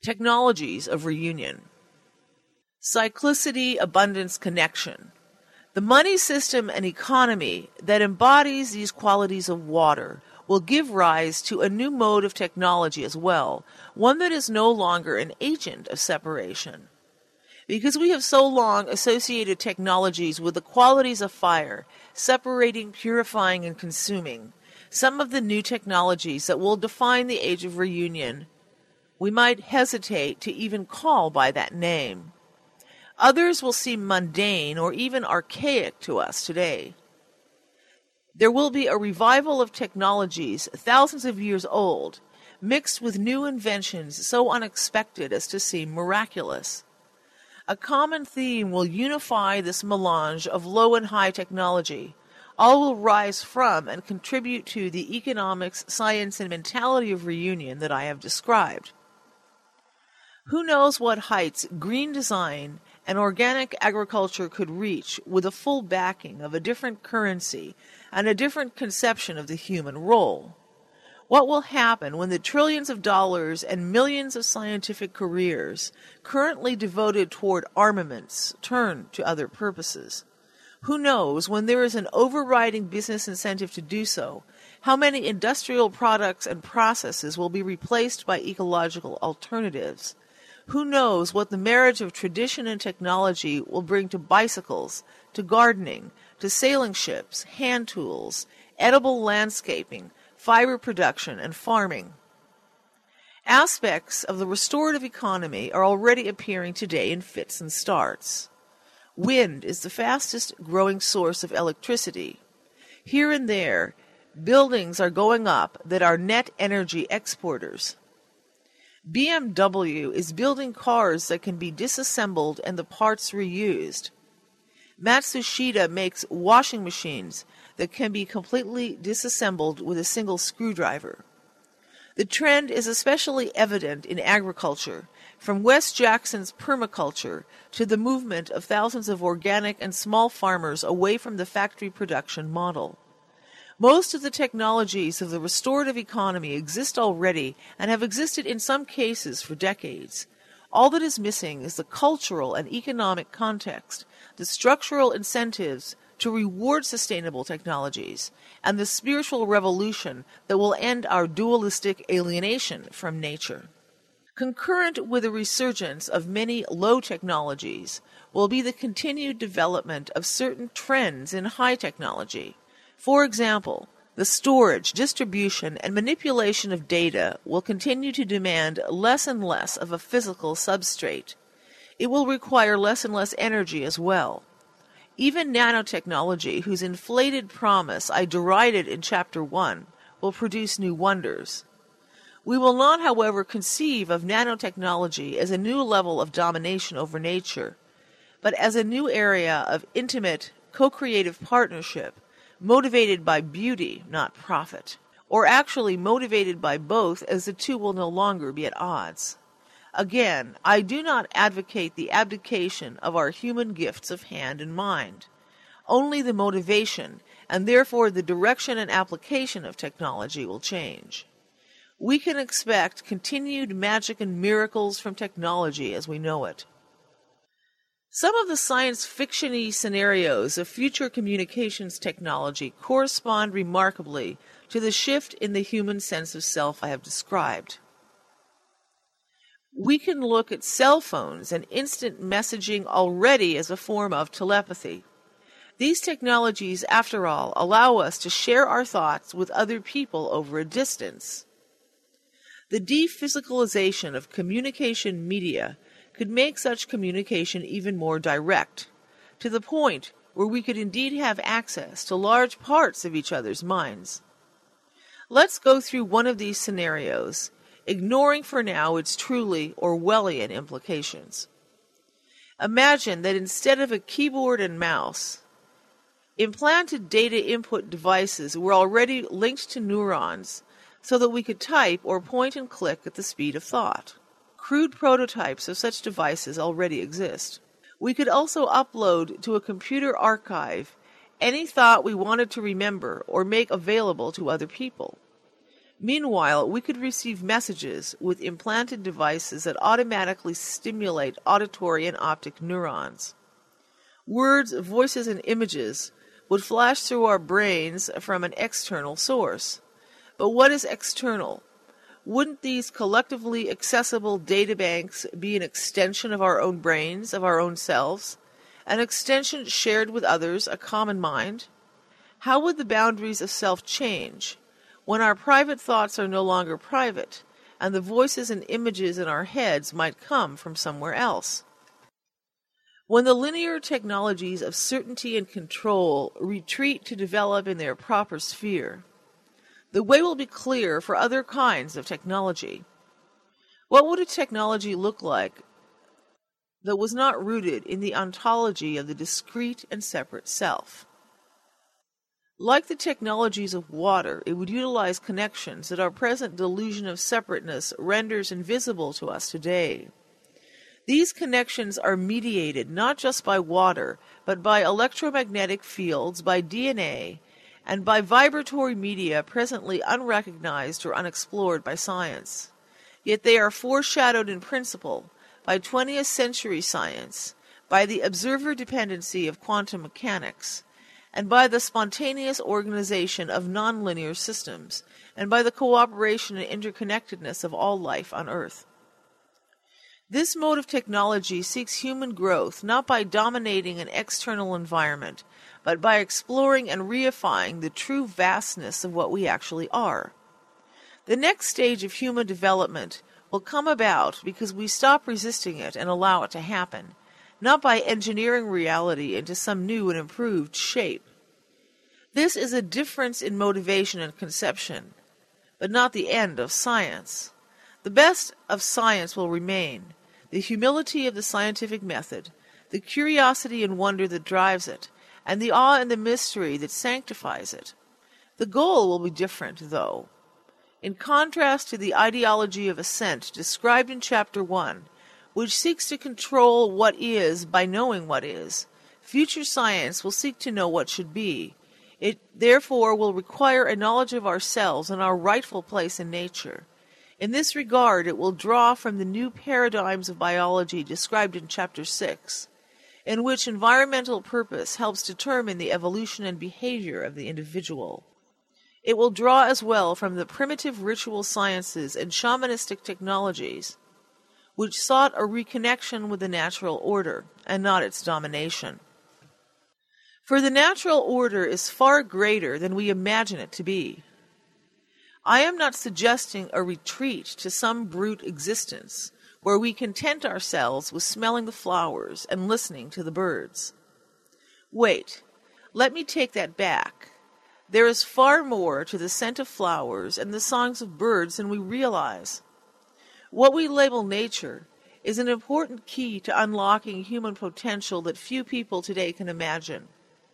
Technologies of reunion. Cyclicity, abundance, connection. The money system and economy that embodies these qualities of water will give rise to a new mode of technology as well, one that is no longer an agent of separation. Because we have so long associated technologies with the qualities of fire, separating, purifying, and consuming, some of the new technologies that will define the age of reunion we might hesitate to even call by that name. Others will seem mundane or even archaic to us today. There will be a revival of technologies thousands of years old, mixed with new inventions so unexpected as to seem miraculous. A common theme will unify this melange of low and high technology. All will rise from and contribute to the economics, science, and mentality of reunion that I have described. Who knows what heights green design and organic agriculture could reach with a full backing of a different currency and a different conception of the human role? What will happen when the trillions of dollars and millions of scientific careers currently devoted toward armaments turn to other purposes? Who knows, when there is an overriding business incentive to do so, how many industrial products and processes will be replaced by ecological alternatives? Who knows what the marriage of tradition and technology will bring to bicycles, to gardening, to sailing ships, hand tools, edible landscaping, fiber production, and farming. Aspects of the restorative economy are already appearing today in fits and starts. Wind is the fastest growing source of electricity. Here and there, buildings are going up that are net energy exporters. BMW is building cars that can be disassembled and the parts reused. Matsushita makes washing machines that can be completely disassembled with a single screwdriver. The trend is especially evident in agriculture, from Wes Jackson's permaculture to the movement of thousands of organic and small farmers away from the factory production model. Most of the technologies of the restorative economy exist already and have existed in some cases for decades. All that is missing is the cultural and economic context, the structural incentives to reward sustainable technologies, and the spiritual revolution that will end our dualistic alienation from nature. Concurrent with the resurgence of many low technologies will be the continued development of certain trends in high technology. For example, the storage, distribution, and manipulation of data will continue to demand less and less of a physical substrate. It will require less and less energy as well. Even nanotechnology, whose inflated promise I derided in Chapter 1, will produce new wonders. We will not, however, conceive of nanotechnology as a new level of domination over nature, but as a new area of intimate, co-creative partnership, motivated by beauty, not profit, or actually motivated by both, as the two will no longer be at odds. Again, I do not advocate the abdication of our human gifts of hand and mind. Only the motivation, and therefore the direction and application of technology, will change. We can expect continued magic and miracles from technology as we know it. Some of the science fiction-y scenarios of future communications technology correspond remarkably to the shift in the human sense of self I have described. We can look at cell phones and instant messaging already as a form of telepathy. These technologies, after all, allow us to share our thoughts with other people over a distance. The dephysicalization of communication media could make such communication even more direct, to the point where we could indeed have access to large parts of each other's minds. Let's go through one of these scenarios, ignoring for now its truly Orwellian implications. Imagine that instead of a keyboard and mouse, implanted data input devices were already linked to neurons so that we could type or point and click at the speed of thought. Crude prototypes of such devices already exist. We could also upload to a computer archive any thought we wanted to remember or make available to other people. Meanwhile, we could receive messages with implanted devices that automatically stimulate auditory and optic neurons. Words, voices, and images would flash through our brains from an external source. But what is external? Wouldn't these collectively accessible databanks be an extension of our own brains, of our own selves? An extension shared with others, a common mind? How would the boundaries of self change when our private thoughts are no longer private, and the voices and images in our heads might come from somewhere else? When the linear technologies of certainty and control retreat to develop in their proper sphere, the way will be clear for other kinds of technology. What would a technology look like that was not rooted in the ontology of the discrete and separate self? Like the technologies of water, it would utilize connections that our present delusion of separateness renders invisible to us today. These connections are mediated not just by water, but by electromagnetic fields, by DNA, and by vibratory media presently unrecognized or unexplored by science. Yet they are foreshadowed in principle by 20th century science, by the observer dependency of quantum mechanics, and by the spontaneous organization of nonlinear systems, and by the cooperation and interconnectedness of all life on Earth. This mode of technology seeks human growth not by dominating an external environment, but by exploring and reifying the true vastness of what we actually are. The next stage of human development will come about because we stop resisting it and allow it to happen, not by engineering reality into some new and improved shape. This is a difference in motivation and conception, but not the end of science. The best of science will remain, the humility of the scientific method, the curiosity and wonder that drives it, and the awe and the mystery that sanctifies it. The goal will be different, though. In contrast to the ideology of ascent described in Chapter 1, which seeks to control what is by knowing what is, future science will seek to know what should be. It therefore will require a knowledge of ourselves and our rightful place in nature. In this regard, it will draw from the new paradigms of biology described in Chapter 6, in which environmental purpose helps determine the evolution and behavior of the individual. It will draw as well from the primitive ritual sciences and shamanistic technologies, which sought a reconnection with the natural order, and not its domination. For the natural order is far greater than we imagine it to be. I am not suggesting a retreat to some brute existence, where we content ourselves with smelling the flowers and listening to the birds. Wait, let me take that back. There is far more to the scent of flowers and the songs of birds than we realize. What we label nature is an important key to unlocking human potential that few people today can imagine.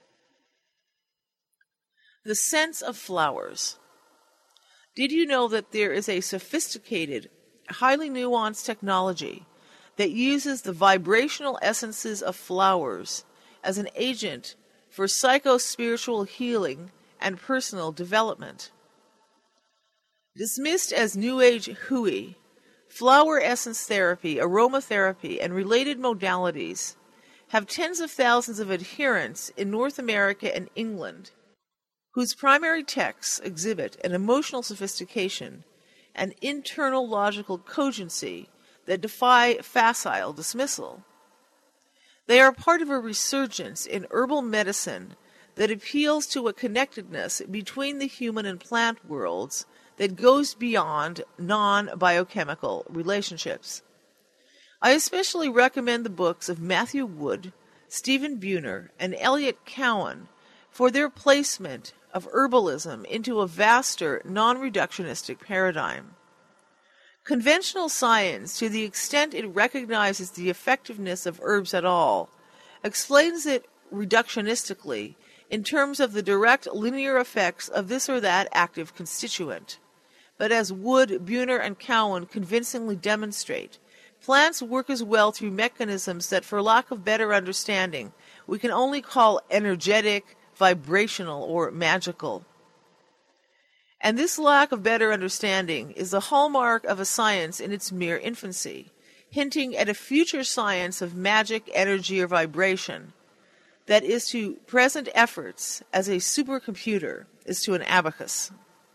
The sense of flowers. Did you know that there is a sophisticated, highly nuanced technology that uses the vibrational essences of flowers as an agent for psycho-spiritual healing and personal development? Dismissed as New Age hooey, flower essence therapy, aromatherapy, and related modalities have tens of thousands of adherents in North America and England, whose primary texts exhibit an emotional sophistication and internal logical cogency that defy facile dismissal. They are part of a resurgence in herbal medicine that appeals to a connectedness between the human and plant worlds that goes beyond non-biochemical relationships. I especially recommend the books of Matthew Wood, Stephen Buhner, and Elliot Cowan for their placement of herbalism into a vaster, non-reductionistic paradigm. Conventional science, to the extent it recognizes the effectiveness of herbs at all, explains it reductionistically in terms of the direct linear effects of this or that active constituent. But as Wood, Buhner, and Cowan convincingly demonstrate, plants work as well through mechanisms that, for lack of better understanding, we can only call energetic, vibrational, or magical. And this lack of better understanding is the hallmark of a science in its mere infancy, hinting at a future science of magic, energy, or vibration that is to present efforts as a supercomputer is to an abacus.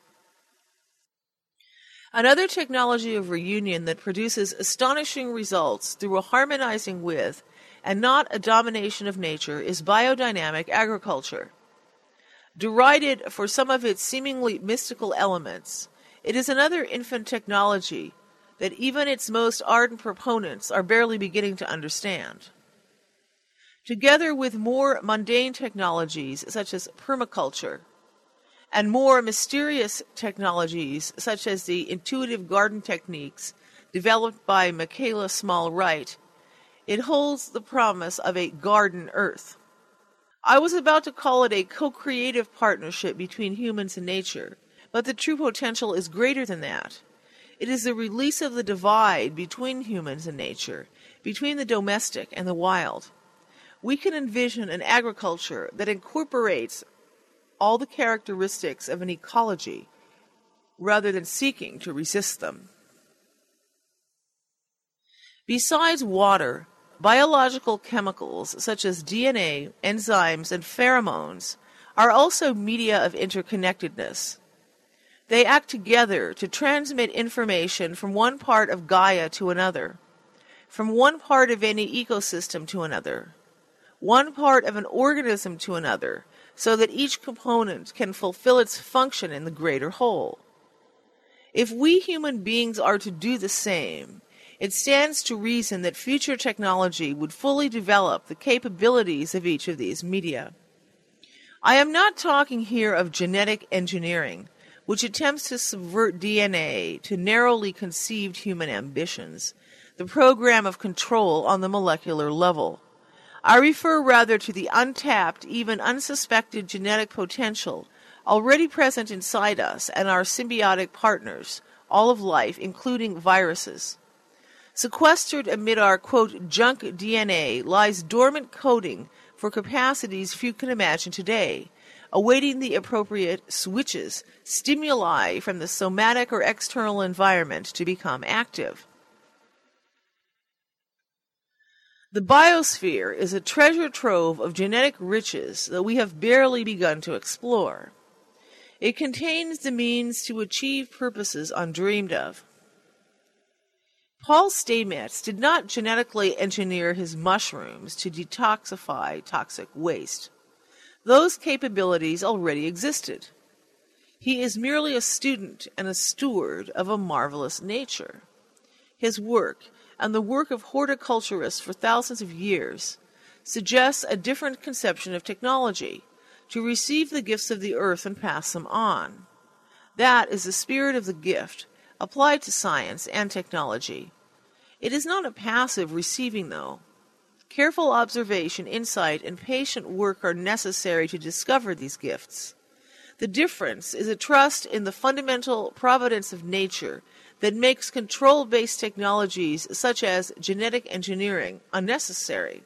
Another technology of reunion that produces astonishing results through a harmonizing with and not a domination of nature is biodynamic agriculture. Derided for some of its seemingly mystical elements, it is another infant technology that even its most ardent proponents are barely beginning to understand. Together with more mundane technologies such as permaculture, and more mysterious technologies such as the intuitive garden techniques developed by Michaela Small-Wright, it holds the promise of a garden earth. I was about to call it a co-creative partnership between humans and nature, but the true potential is greater than that. It is the release of the divide between humans and nature, between the domestic and the wild. We can envision an agriculture that incorporates all the characteristics of an ecology rather than seeking to resist them. Besides water, biological chemicals such as DNA, enzymes, and pheromones are also media of interconnectedness. They act together to transmit information from one part of Gaia to another, from one part of any ecosystem to another, one part of an organism to another, so that each component can fulfill its function in the greater whole. If we human beings are to do the same, it stands to reason that future technology would fully develop the capabilities of each of these media. I am not talking here of genetic engineering, which attempts to subvert DNA to narrowly conceived human ambitions, the program of control on the molecular level. I refer rather to the untapped, even unsuspected genetic potential already present inside us and our symbiotic partners, all of life, including viruses. Sequestered amid our, quote, junk DNA lies dormant coding for capacities few can imagine today, awaiting the appropriate switches, stimuli from the somatic or external environment to become active. The biosphere is a treasure trove of genetic riches that we have barely begun to explore. It contains the means to achieve purposes undreamed of. Paul Stamets did not genetically engineer his mushrooms to detoxify toxic waste. Those capabilities already existed. He is merely a student and a steward of a marvelous nature. His work, and the work of horticulturists for thousands of years, suggests a different conception of technology, to receive the gifts of the earth and pass them on. That is the spirit of the gift, applied to science and technology. It is not a passive receiving, though. Careful observation, insight, and patient work are necessary to discover these gifts. The difference is a trust in the fundamental providence of nature that makes control-based technologies such as genetic engineering unnecessary.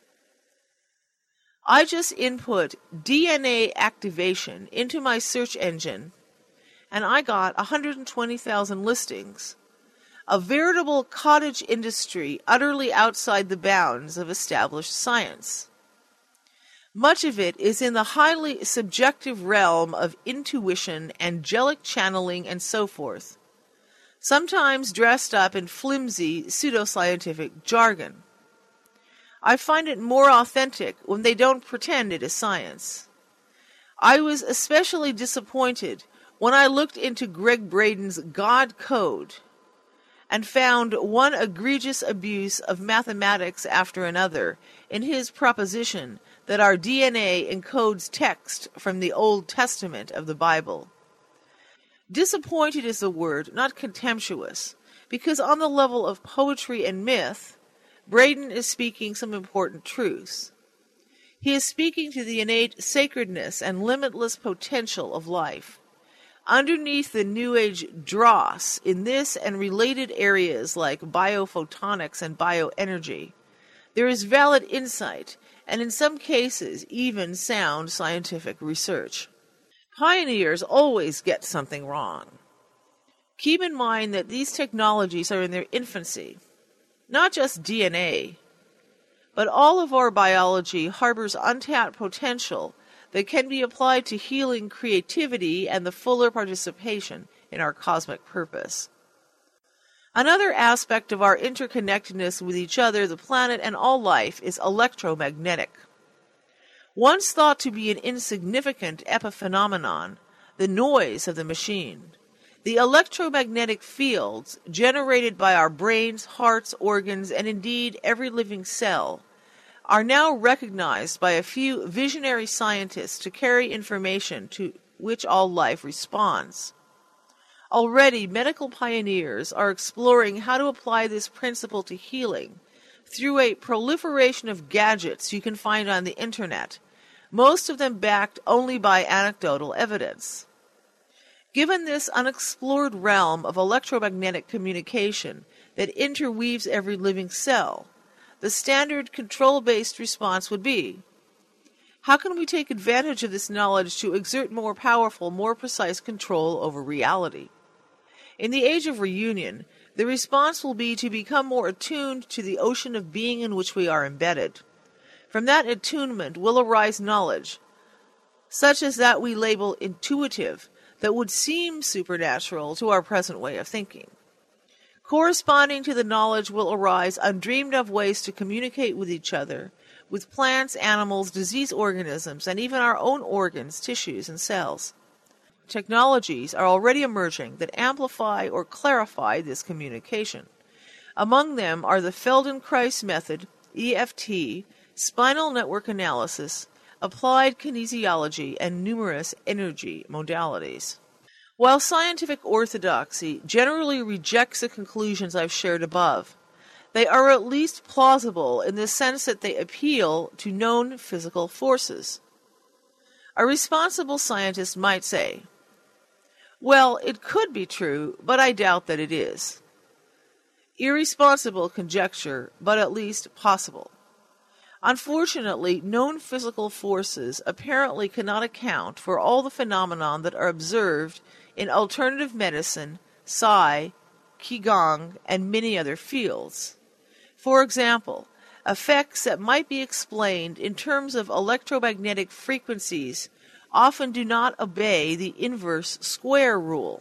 I just input DNA activation into my search engine, and I got 120,000 listings. A veritable cottage industry utterly outside the bounds of established science. Much of it is in the highly subjective realm of intuition, angelic channeling, and so forth, sometimes dressed up in flimsy pseudoscientific jargon. I find it more authentic when they don't pretend it is science. I was especially disappointed when I looked into Greg Braden's God Code and found one egregious abuse of mathematics after another in his proposition that our DNA encodes text from the Old Testament of the Bible. Disappointed is the word, not contemptuous, because on the level of poetry and myth, Braden is speaking some important truths. He is speaking to the innate sacredness and limitless potential of life. Underneath the New Age dross in this and related areas like biophotonics and bioenergy, there is valid insight and in some cases even sound scientific research. Pioneers always get something wrong. Keep in mind that these technologies are in their infancy. Not just DNA, but all of our biology harbors untapped potential that can be applied to healing creativity and the fuller participation in our cosmic purpose. Another aspect of our interconnectedness with each other, the planet, and all life is electromagnetic. Once thought to be an insignificant epiphenomenon, the noise of the machine, the electromagnetic fields generated by our brains, hearts, organs, and indeed every living cell, are now recognized by a few visionary scientists to carry information to which all life responds. Already, medical pioneers are exploring how to apply this principle to healing through a proliferation of gadgets you can find on the internet, most of them backed only by anecdotal evidence. Given this unexplored realm of electromagnetic communication that interweaves every living cell, the standard control-based response would be, how can we take advantage of this knowledge to exert more powerful, more precise control over reality? In the age of reunion, the response will be to become more attuned to the ocean of being in which we are embedded. From that attunement will arise knowledge, such as that we label intuitive, that would seem supernatural to our present way of thinking. Corresponding to the knowledge will arise undreamed-of ways to communicate with each other, with plants, animals, disease organisms, and even our own organs, tissues, and cells. Technologies are already emerging that amplify or clarify this communication. Among them are the Feldenkrais method, EFT, spinal network analysis, applied kinesiology, and numerous energy modalities. While scientific orthodoxy generally rejects the conclusions I've shared above, they are at least plausible in the sense that they appeal to known physical forces. A responsible scientist might say, well, it could be true, but I doubt that it is. Irresponsible conjecture, but at least possible. Unfortunately, known physical forces apparently cannot account for all the phenomena that are observed in alternative medicine, Psi, Qigong, and many other fields. For example, effects that might be explained in terms of electromagnetic frequencies often do not obey the inverse square rule.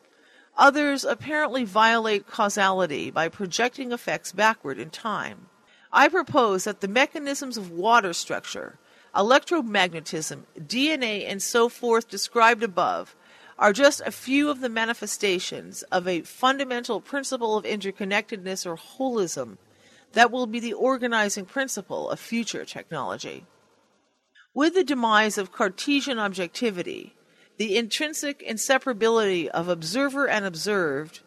Others apparently violate causality by projecting effects backward in time. I propose that the mechanisms of water structure, electromagnetism, DNA, and so forth described above are just a few of the manifestations of a fundamental principle of interconnectedness or holism that will be the organizing principle of future technology. With the demise of Cartesian objectivity, the intrinsic inseparability of observer and observed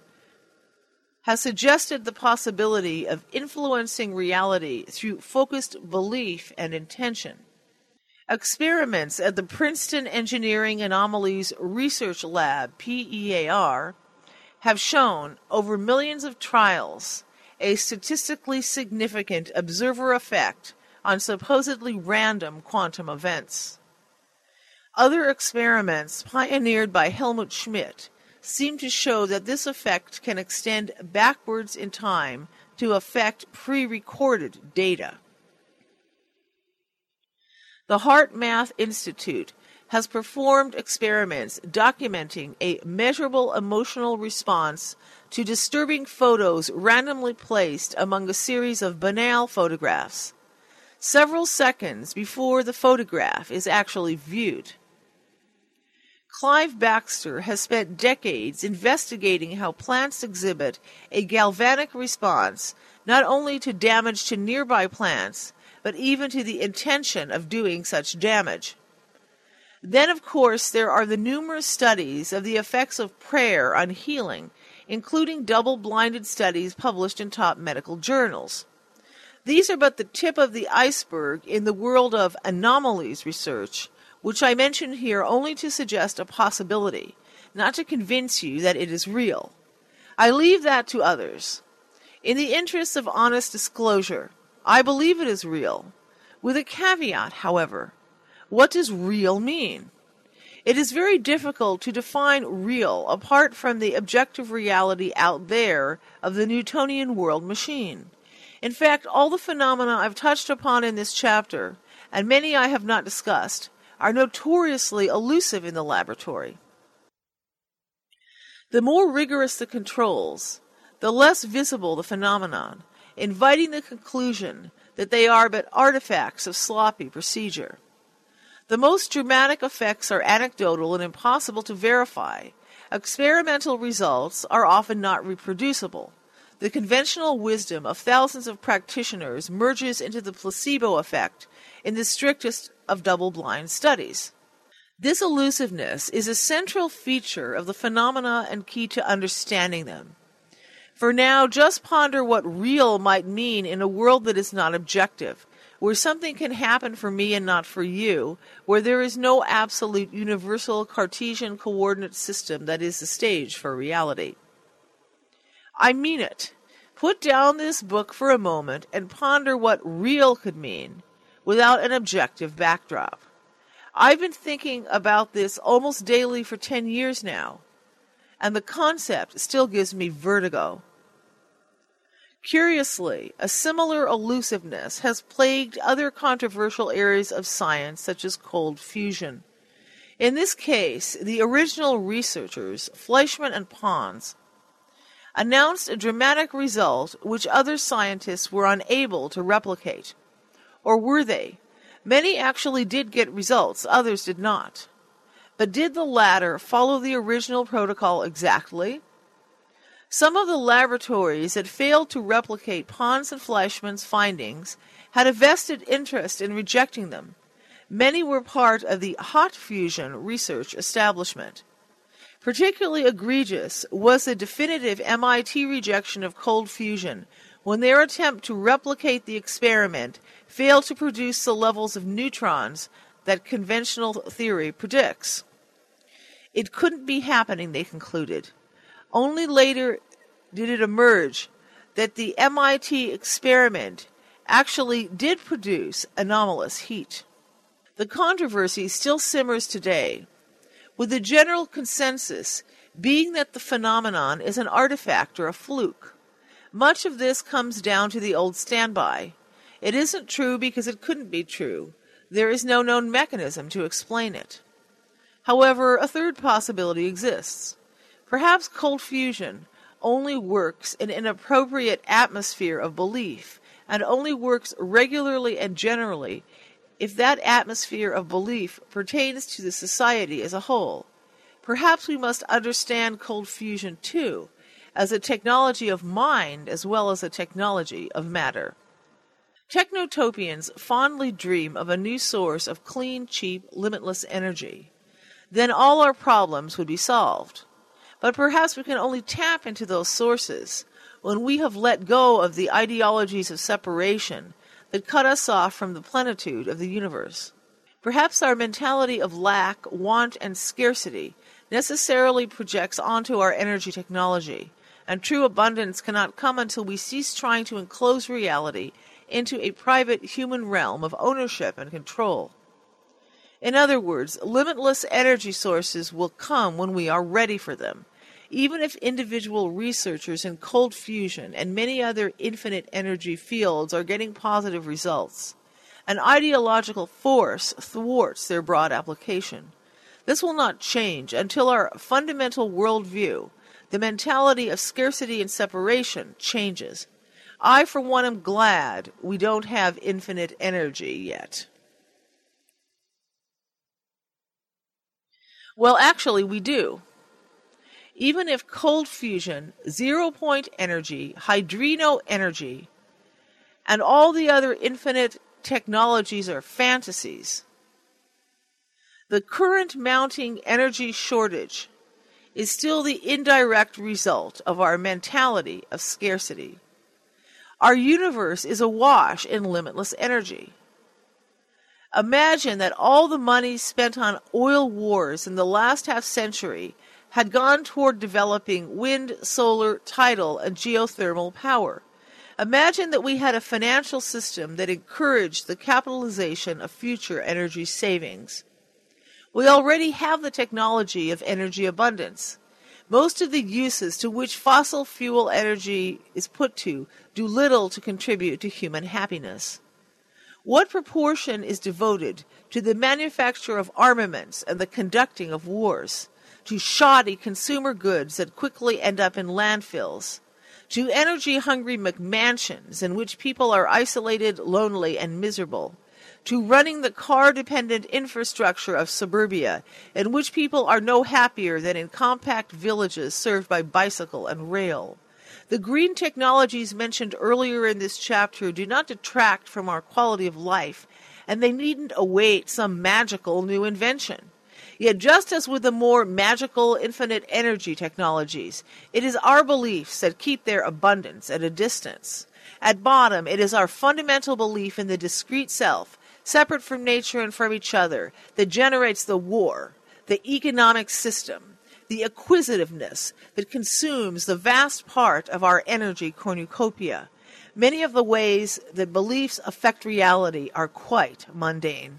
has suggested the possibility of influencing reality through focused belief and intention. Experiments at the Princeton Engineering Anomalies Research Lab, PEAR, have shown, over millions of trials, a statistically significant observer effect on supposedly random quantum events. Other experiments pioneered by Helmut Schmidt seem to show that this effect can extend backwards in time to affect pre-recorded data. The HeartMath Institute has performed experiments documenting a measurable emotional response to disturbing photos randomly placed among a series of banal photographs, several seconds before the photograph is actually viewed. Clive Baxter has spent decades investigating how plants exhibit a galvanic response not only to damage to nearby plants, but even to the intention of doing such damage. Then, of course, there are the numerous studies of the effects of prayer on healing, including double-blinded studies published in top medical journals. These are but the tip of the iceberg in the world of anomalies research, which I mention here only to suggest a possibility, not to convince you that it is real. I leave that to others. In the interests of honest disclosure, I believe it is real. With a caveat, however. What does real mean? It is very difficult to define real apart from the objective reality out there of the Newtonian world machine. In fact, all the phenomena I've touched upon in this chapter, and many I have not discussed, are notoriously elusive in the laboratory. The more rigorous the controls, the less visible the phenomenon, inviting the conclusion that they are but artifacts of sloppy procedure. The most dramatic effects are anecdotal and impossible to verify. Experimental results are often not reproducible. The conventional wisdom of thousands of practitioners merges into the placebo effect in the strictest of double-blind studies. This elusiveness is a central feature of the phenomena and key to understanding them. For now, just ponder what real might mean in a world that is not objective, where something can happen for me and not for you, where there is no absolute universal Cartesian coordinate system that is the stage for reality. I mean it. Put down this book for a moment and ponder what real could mean without an objective backdrop. I've been thinking about this almost daily for 10 years now, and the concept still gives me vertigo. Curiously, a similar elusiveness has plagued other controversial areas of science, such as cold fusion. In this case, the original researchers, Fleischmann and Pons, announced a dramatic result which other scientists were unable to replicate. Or were they? Many actually did get results, others did not. But did the latter follow the original protocol exactly? Some of the laboratories that failed to replicate Pons and Fleischmann's findings had a vested interest in rejecting them. Many were part of the hot fusion research establishment. Particularly egregious was the definitive MIT rejection of cold fusion when their attempt to replicate the experiment failed to produce the levels of neutrons that conventional theory predicts. It couldn't be happening, they concluded. Only later did it emerge that the MIT experiment actually did produce anomalous heat. The controversy still simmers today, with the general consensus being that the phenomenon is an artifact or a fluke. Much of this comes down to the old standby. It isn't true because it couldn't be true. There is no known mechanism to explain it. However, a third possibility exists. Perhaps cold fusion only works in an appropriate atmosphere of belief, and only works regularly and generally if that atmosphere of belief pertains to the society as a whole. Perhaps we must understand cold fusion, too, as a technology of mind as well as a technology of matter. Technotopians fondly dream of a new source of clean, cheap, limitless energy. Then all our problems would be solved. But perhaps we can only tap into those sources when we have let go of the ideologies of separation that cut us off from the plenitude of the universe. Perhaps our mentality of lack, want, and scarcity necessarily projects onto our energy technology, and true abundance cannot come until we cease trying to enclose reality into a private human realm of ownership and control. In other words, limitless energy sources will come when we are ready for them, even if individual researchers in cold fusion and many other infinite energy fields are getting positive results. An ideological force thwarts their broad application. This will not change until our fundamental worldview, the mentality of scarcity and separation, changes. I, for one, am glad we don't have infinite energy yet. Well, actually, we do. Even if cold fusion, zero-point energy, hydrino energy, and all the other infinite technologies are fantasies, the current mounting energy shortage is still the indirect result of our mentality of scarcity. Our universe is awash in limitless energy. Imagine that all the money spent on oil wars in the last half-century had gone toward developing wind, solar, tidal, and geothermal power. Imagine that we had a financial system that encouraged the capitalization of future energy savings. We already have the technology of energy abundance. Most of the uses to which fossil fuel energy is put to do little to contribute to human happiness. What proportion is devoted to the manufacture of armaments and the conducting of wars, to shoddy consumer goods that quickly end up in landfills, to energy-hungry McMansions in which people are isolated, lonely, and miserable, to running the car-dependent infrastructure of suburbia, in which people are no happier than in compact villages served by bicycle and rail. The green technologies mentioned earlier in this chapter do not detract from our quality of life, and they needn't await some magical new invention. Yet just as with the more magical infinite energy technologies, it is our beliefs that keep their abundance at a distance. At bottom, it is our fundamental belief in the discrete self, separate from nature and from each other, that generates the war, the economic system, the acquisitiveness that consumes the vast part of our energy cornucopia. Many of the ways that beliefs affect reality are quite mundane.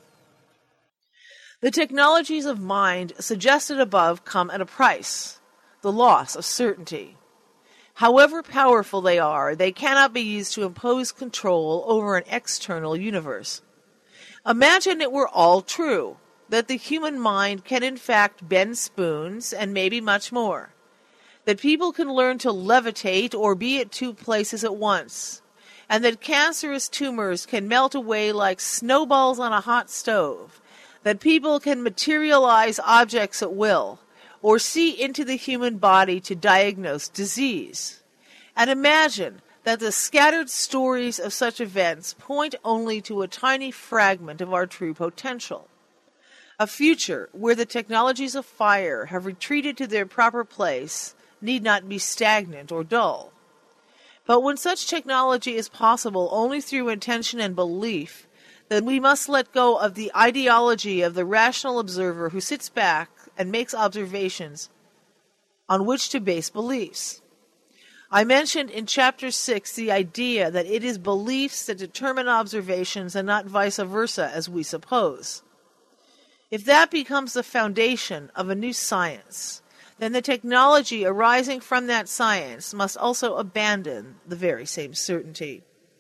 The technologies of mind suggested above come at a price, the loss of certainty. However powerful they are, they cannot be used to impose control over an external universe. Imagine it were all true, that the human mind can in fact bend spoons and maybe much more, that people can learn to levitate or be at two places at once, and that cancerous tumors can melt away like snowballs on a hot stove, that people can materialize objects at will, or see into the human body to diagnose disease. And imagine that the scattered stories of such events point only to a tiny fragment of our true potential. A future where the technologies of fire have retreated to their proper place need not be stagnant or dull. But when such technology is possible only through intention and belief, then we must let go of the ideology of the rational observer who sits back and makes observations on which to base beliefs. I mentioned in Chapter 6 the idea that it is beliefs that determine observations and not vice versa as we suppose. If that becomes the foundation of a new science, then the technology arising from that science must also abandon the very same certainty.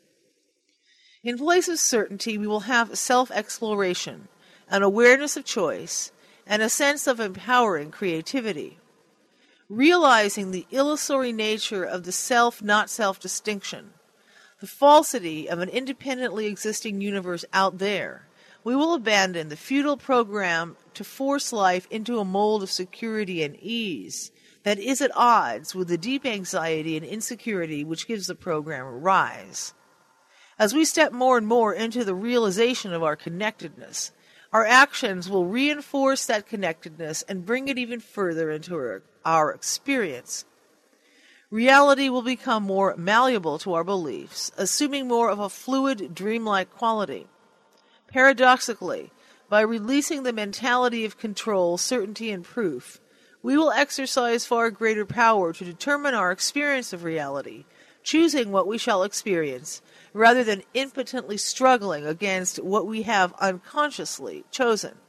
In place of certainty, we will have self-exploration, an awareness of choice, and a sense of empowering creativity. Realizing the illusory nature of the self-not-self distinction, the falsity of an independently existing universe out there, we will abandon the futile program to force life into a mold of security and ease that is at odds with the deep anxiety and insecurity which gives the program a rise. As we step more and more into the realization of our connectedness, our actions will reinforce that connectedness and bring it even further into our experience. Reality will become more malleable to our beliefs, assuming more of a fluid, dreamlike quality. Paradoxically, by releasing the mentality of control, certainty, and proof, we will exercise far greater power to determine our experience of reality, choosing what we shall experience, rather than impotently struggling against what we have unconsciously chosen.